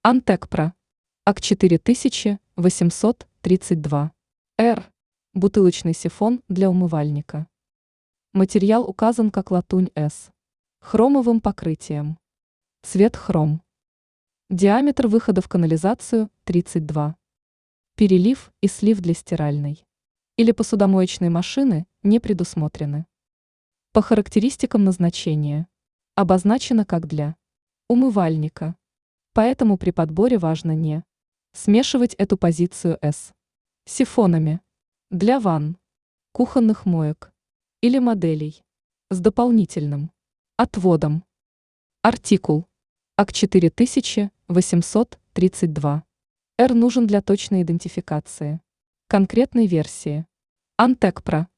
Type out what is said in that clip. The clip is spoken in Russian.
Антек Про. АК 4832. Р. Бутылочный сифон для умывальника. Материал указан как латунь С. Хромовым покрытием. Цвет хром. Диаметр выхода в канализацию 32. Перелив и слив для стиральной или посудомоечной машины не предусмотрены. По характеристикам назначения обозначено как для умывальника. Поэтому при подборе важно не смешивать эту позицию с сифонами для ванн, кухонных моек или моделей с дополнительным отводом. Артикул АК 4832. Р нужен для точной идентификации конкретной версии Антек Про.